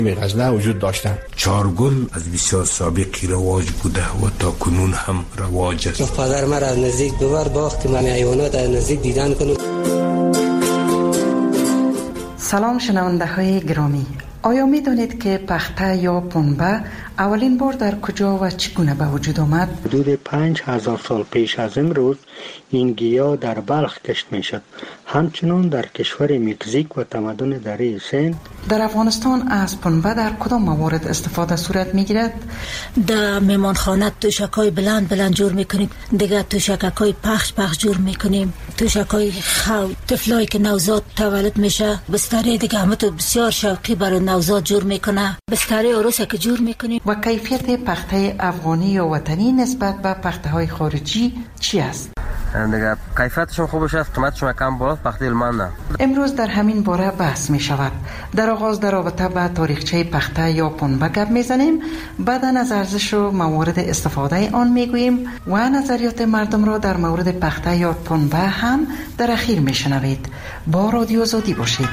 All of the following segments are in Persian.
غزنه وجود داشتند. چارگل از بسیار سابقی رواج بوده و تا کنون هم رواج است. پدر مرا از نزدیک ببر باخت که من حیوانات از نزدیک دیدن کنم. سلام شنونده های گرامی، آیا می دانید که پخته یا پنبه اولین بار در کجا و چگونه به وجود آمد؟ حدود 5000 سال پیش از امروز این گیاه در بلخ کشت می شد. همچنان در کشور مکزیک و تمدن دره سند. در افغانستان از پنبه در کدام موارد استفاده صورت می گیرد؟ در میمانخانه توشکای بلند جور می کنیم، دیگه توشکای پخش جور می کنیم، توشکای خو طفلایی که نوزاد تولد میشه بستره دیگه همه تو بسیار شوقی برای نوزاد جور میکنه، بستره عروسه که جور میکنیم. و کیفیت پخته افغانی یا وطنی نسبت به پخته های خارجی چی است؟ دیگه کیفیتشون خوب باشه، قیمتشون کم بالاست، پخته المانه. امروز در همین باره بحث می شود. در آغاز در رابطه با تاریخچه پخته یا پنبه گپ میزنیم، بعد از ارزش و موارد استفاده آن میگوییم و نظریات مردم را در مورد پخته یا پنبه هم در اخیر میشنوید. با رادیو آزادی باشید.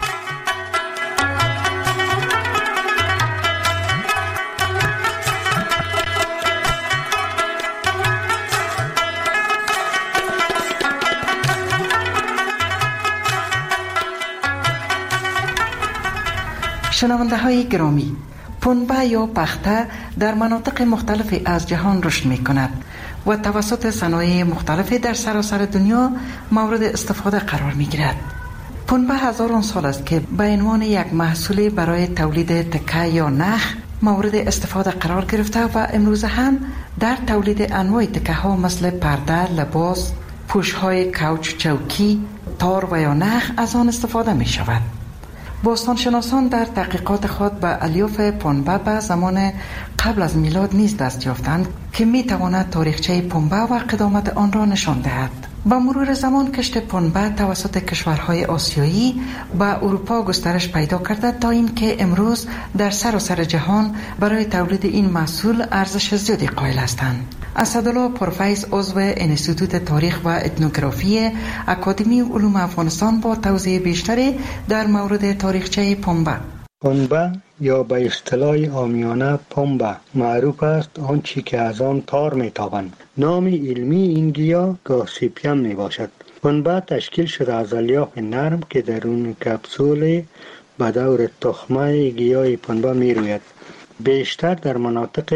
شنونده های گرامی، پنبه یا پخته در مناطق مختلف از جهان رشد می کند و توسط صنایع مختلف در سراسر دنیا مورد استفاده قرار می گیرد. پنبه هزاران سال است که به عنوان یک محصول برای تولید تکه یا نخ مورد استفاده قرار گرفته و امروز هم در تولید انواع تکه ها مثل پرده، لباس، پوش های کوچ، چوکی، تار و یا نخ از آن استفاده می شود. باستانشناسان در تحقیقات خود به الیاف پنبه به زمان قبل از میلاد نیز دست یافتند که می تواند تاریخچه پنبه و قدامت آن را نشان دهد. با مرور زمان کشت پنبه توسط کشورهای آسیایی به اروپا گسترش پیدا کرده تا اینکه امروز در سراسر جهان برای تولید این محصول ارزش زیادی قائل هستند. اسدالله پرفیض عضو انستیتوت تاریخ و اتنوگرافی اکادمی علوم افغانستان با توضیح بیشتری در مورد تاریخچه پنبه. پنبه یا به اصطلاح عامیانه پنبه معروف است آنچه که از آن تار میتابند. نام علمی این گیاه گاسیپیم می باشد. پنبه تشکیل شده از الیاف نرم که درون کپسول به دور تخمه گیاه پنبه می روید. بیشتر در مناطق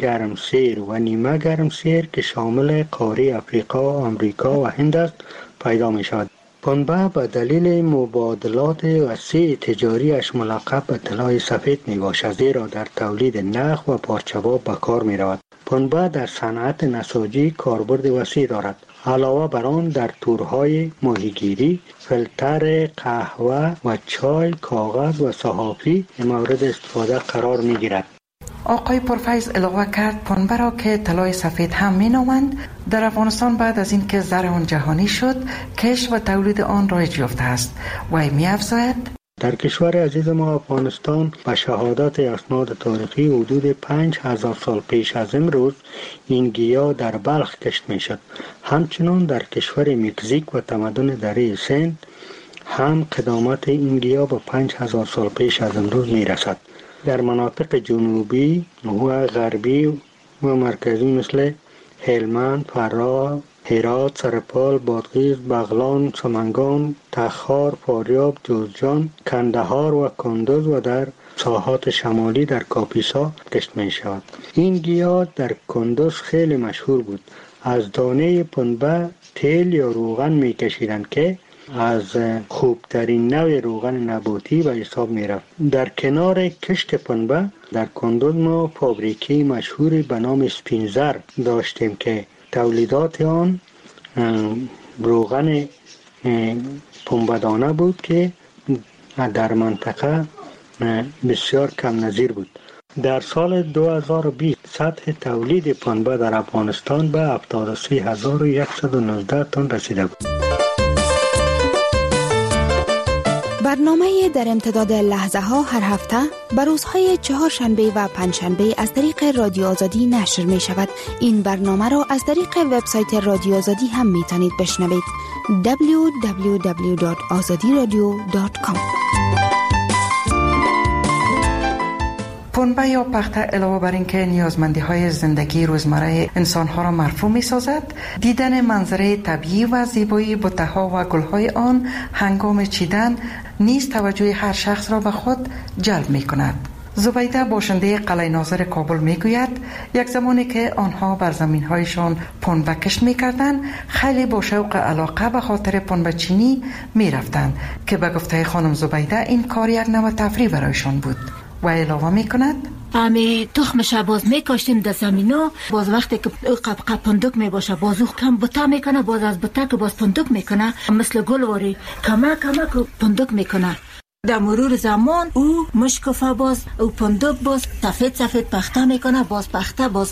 گرمسیر و نیمه گرمسیر که شامل قاره افریقا، آمریکا و هند است پیدا می شود. پنبه به دلیل مبادلات وسیع تجاریش ملقب به طلای سفید می باشد، زیرا در تولید نخ و پارچه‌باب به کار می رود. پنبه در صنعت نساجی کاربرد وسیع دارد. علاوه بر آن در تورهای ماهیگیری، فیلتر قهوه و چای، کاغذ و صحافی مورد استفاده قرار می گیرد. آقای پرفیض علاوه کرد پنبه را که طلای سفید هم می نامند در افغانستان بعد از اینکه زر آن جهانی شد کشت و تولید آن رایج یافته است و می افزاید در کشور عزیز ما افغانستان به شهادت اسناد تاریخی حدود 5000 سال پیش از امروز این گیاه در بلخ کشت می شد. همچنان در کشور مکزیک و تمدن دره سند هم قدامت این گیاه به 5000 سال پیش از امروز می رسد. در مناطق جنوبی و غربی و مرکزی مثل هلمند، فراه، هرات، سرپال، بادغیس، بغلان، سمنگان، تخار، فاریاب، جوزجان، کندهار و کندز و در ساحات شمالی در کاپیسا کشت می شود. این گیاه در کندز خیلی مشهور بود. از دانه پنبه تیل یا روغن می کشیدند که از خوبترین نوع روغن نباتی به حساب می رفت. در کنار کشت پنبه در کندز ما فابریکی مشهوری به نام سپینزر داشتیم که تولیدات آن روغن پنبه‌دانه بود که در منطقه بسیار کم نظیر بود. در سال 2020 سطح تولید پنبه در افغانستان به 73119 تن رسیده بود. برنامه در امتداد لحظه ها هر هفته بر روزهای چهارشنبه و پنجشنبه از طریق رادیو آزادی نشر می شود. این برنامه را از طریق وبسایت رادیو آزادی هم می توانید بشنوید. www.azadiradio.com. پنبه یا پخته علاوه بر اینکه نیازمندی های زندگی روزمره انسان ها را مرفوع می سازد، دیدن منظره طبیعی و زیبایی بوته ها و گل های آن هنگام چیدن نیز توجه هر شخص را به خود جلب می کند. زبیده باشنده قلعه ناظر کابل می گوید یک زمانی که آنها بر زمین هایشان پنبه کشت می کردند، خیلی با شوق علاقه به خاطر پنبه چینی می رفتند که به گفته خانم زبیده این کار یک نوع تفریح برایشان بود. و علاوه می کند امی تخمش باز میکاشتیم در زمینا، باز وقتی که قب پندک می باشه باز او کم بوته میکنه، باز از بوته که باز پندک میکنه مثل گلواری کمک پندک میکنه. در مرور زمان او مشکفه باز او پندک باز سفید پخته میکنه، باز پخته باز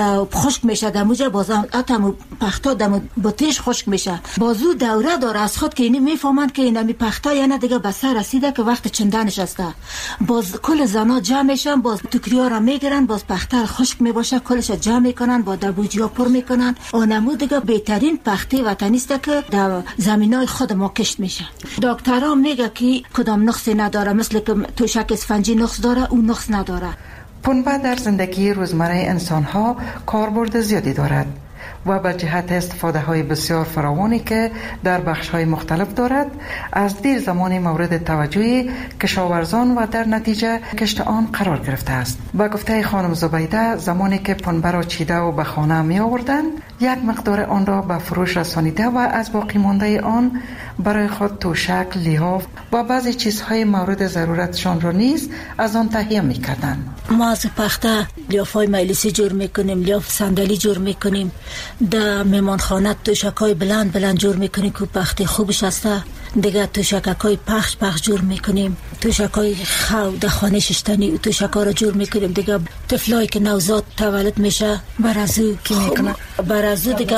خشک میشه، در موجه باز اتم پخته در بوتیش خشک میشه. باز او دوره داره از خود که اینی میفهمند که اینمی پخته یعنی دیگه به سر رسیده که وقت چندنش است. باز کل زنا جمع میشن، باز توکریا را میگیرن، باز پخته خشک میباشه کلش جمع میکنن، با در بوجیا پر میکنن. اونمو دیگه بهترین پخته وطنی است که در زمینای خود ما کشت میشه. دکترها میگه که کدام نقصی نداره، مثل که توشک اسفنجی نقص داره او نقص نداره. پنبه در زندگی روزمره انسان ها کاربرد زیادی دارد و به جهت استفاده های بسیار فراوانی که در بخش های مختلف دارد از دیر زمان مورد توجه کشاورزان و در نتیجه کشت آن قرار گرفته است. با گفته خانم زبیده زمانی که پنبه را چیده و به خانه می آوردند یک مقدار آن را به فروش رسانیده و از باقی مانده آن برای خود توشک، لیاف و بعضی چیزهای مورد ضرورتشان را نیز از آن تهیه می کردند. ما از پخته لیافای مجلسی جور میکنیم، لیاف صندلی جور میکنیم، در میمانخانه توشکای بلند جور میکنیم که پخته خوبش هسته. دیگه توشکای پخش جور میکنیم، توشکای خو در خانه ششتنی توشکا را جور میکنیم. دیگه طفلایی که نوزاد تولد میشه برازو که میکنه، برازو دیگه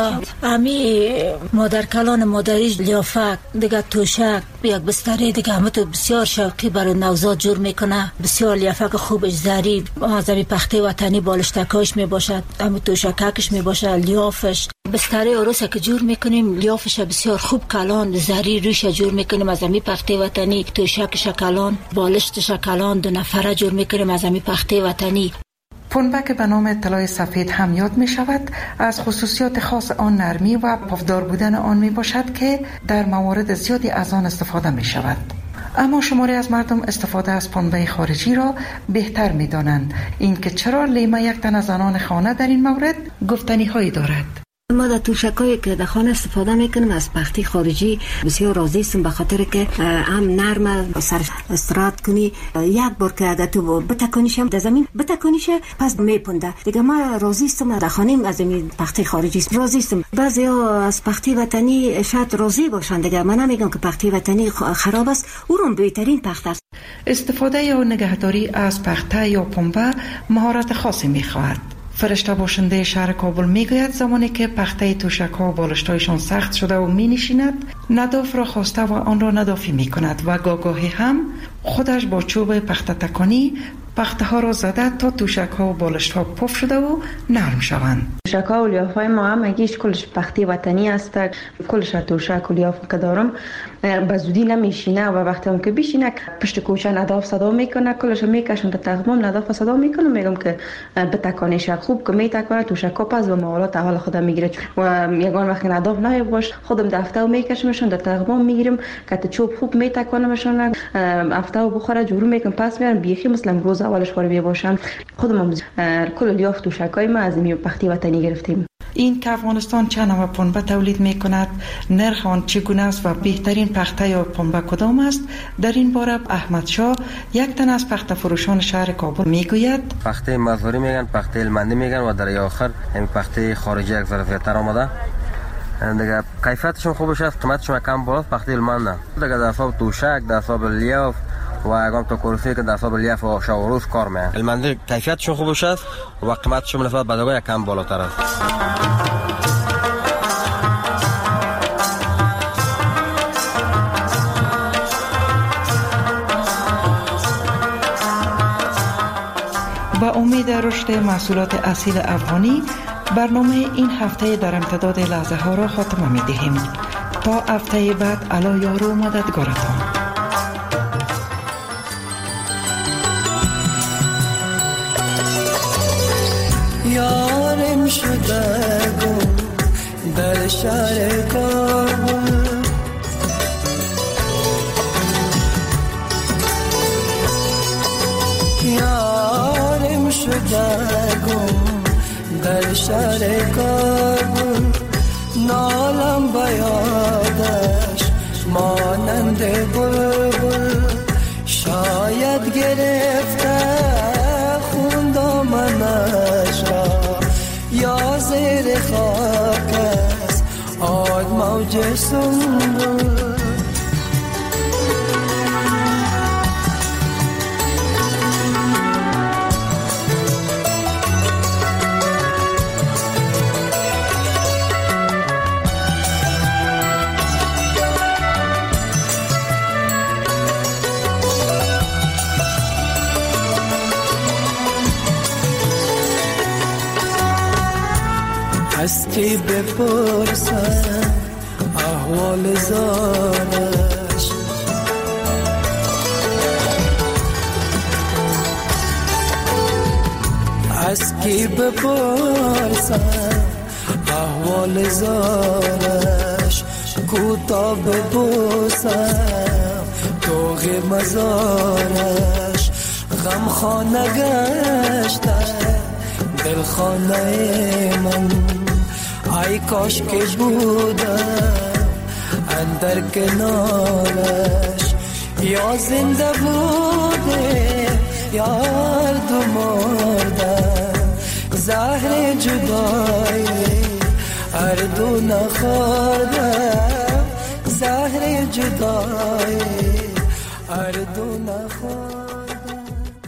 امی مادر کلان مادری لیافک دیگه توشک یک بستره دیگه همه تو بسیار شوقی برای نوزاد جور میکنه. بسیار لیافک خوبش زری از امی پخته وطنی بالشتکاش میباشد، امی توشککش میباشه، لیافش بستره عروسه که جور میکنیم لیافش بسیار خوب کلان زری روش جور میکنیم از امی پخته وطنی. توشک شکلان، بالشت شکلان، 2 نفره جور میکنیم از امی پخته وطنی. پنبه که به نام طلای سفید هم یاد می شود از خصوصیات خاص آن نرمی و پفدار بودن آن می باشد که در موارد زیادی از آن استفاده می شود. اما شماری از مردم استفاده از پنبه خارجی را بهتر می دانند. این که چرا لیمه یک تن از زنان خانه در این مورد گفتنی هایی دارد. ما در توشکایی که در خانه استفاده میکنیم از پخته خارجی بسیار راضی هستم، به خاطر که هم نرم سر استراحت کنی، یک بار که اگر تو بتکونیش هم در زمین بتکونیش پس میپنده. دیگه ما راضی هستم در خانه از این پخته خارجی راضی هستم. بعضیا از پخته وطنی شاید راضی باشند، دیگه من نمیگم که پخته وطنی خراب است، او رو بهترین پخته است. استفاده یا نگهداری از پخته یا پنبه مهارت خاصی میخواهد. فرشته باشنده شهر کابل میگوید زمانی که پخته توشک‌ها و بالشتایشان سخت شده و می نشیند نداف را خواسته و آن را ندافی می کند و گاهی هم خودش با چوب پخته تکانی پخته ها را زده تا توشک ها و بالشت ها پف شده و نرم شوند. توشک ها و لیاف های ما هم اگیش کلش پخته وطنی است، کلش توشک و لیاف که دارم به زودی نمیشینه و وقتی هم که بشینه پشت کوچه نداف صدا میکنه، کلش میکشن تا تقمام نداف صدا میکنه. میگم که بتکانیش خوب که میتکانه توشک ها پس و موالات اول خودم میگیره و یگان وقت نداف نه باش خودم دفته و میکشمشون در تقمام میگیرم که تا چوب خوب میتکانمشون افته و بخوره جورو میکنم پس میارم بیخی مثلا روز اولش خوربی باشن. خودم کل لیاف توشکای ما از این پخته وطنی گرفتیم. این که افغانستان چه نوع پنبه تولید می کند، نرخ آن چگونه است و بهترین پخته یا پنبه کدام است، در این باره احمد شاه یک تن از پخته فروشان شهر کابل می گوید پخته مزوری میگن، پخته المندی میگن و در آخر همین پخته خارجی یک ذره زیادتر آمده. دیگه کیفیتشون خوبش است، قیمتشون کم بالاست. پخته المند دیگه در حساب توشک، در حساب لیاف و یگان تا کرسی که در حساب لیاف و شاوروز کار میکنن. المندی کیفیتشون خوبش است و قیمتشون نسبت به دیگه کم بالاتر است. با امید رشد محصولات اصیل افغانی برنامه این هفته در امتداد لحظه ها را خاتمه می دهیم. تا هفته بعد علا یار و مددگارتان. شدگم در شهر کابل یارم شدگم در شهر کابل نالم بیادش مانند بلبل شاید گرفته خون دامنش را یا زیر خاک است آد موج سنبل از کی بپرسم احوال زارش از کی بپرسم احوال زارش کوتا ببوسم توغ مزارش غم خانه گشته دل خانه من ای کاش که بودم اندر کنارش یا زنده بوده یا دو مردم زهر جدایی هر دو نخوردم زهر جدایی هر دو نخوردم